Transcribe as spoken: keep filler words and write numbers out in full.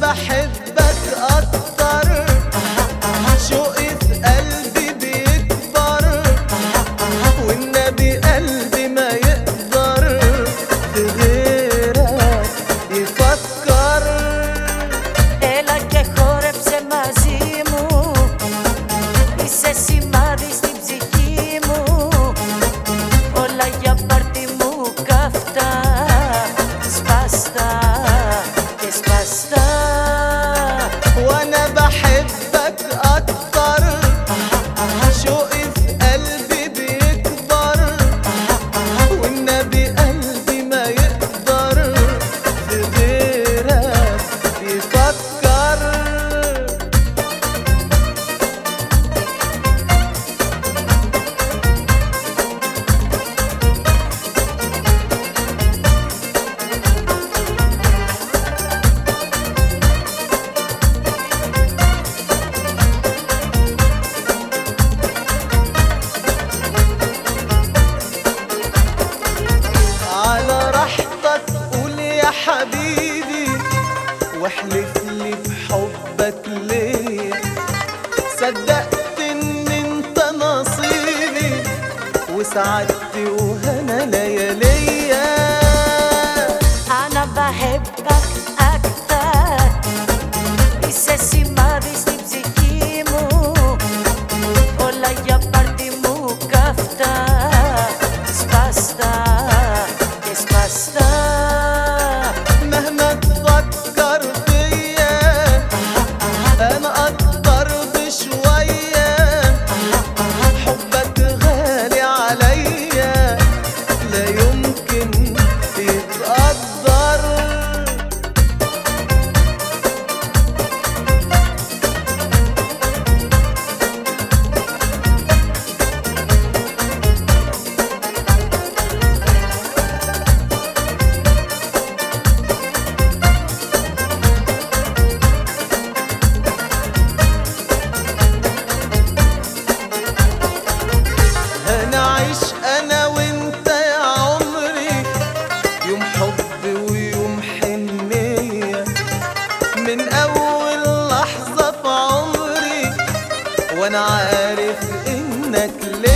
بحبك اكتر، شوقي في قلبي بيكبر، والنبي قلبي ما يقدر في غيرك يفكر. Έλα και χόρεψε μαζί μου, είσαι σημάδι στην ψυχή μου, όλα για πάρτι μου καυτά, σπαστά και σπαστά. وانا بحبك اكتر، شوقي في قلبي بيكبر، والنبي قلبي ما يقدر في غيرك يفكر. على راحتك قول يا حبيبي، واحلف لي بحبك ليا، صدقت ان انت نصيبي وسعدتي وهنا لياليا. انا بحبك اكتر، είσαι σημάδι στην ψυχή μου, όλα για πάρτι μου καυτά, σπαστά και σπαστά. مهما تفكر فيا انا اقدر بشوية، حبك غالي عليا لا يمكن يتقدر. هنعيش انا وانت يا عمري، يوم حب ويوم حنية، من اول لحظة في عمري وانا عارف انك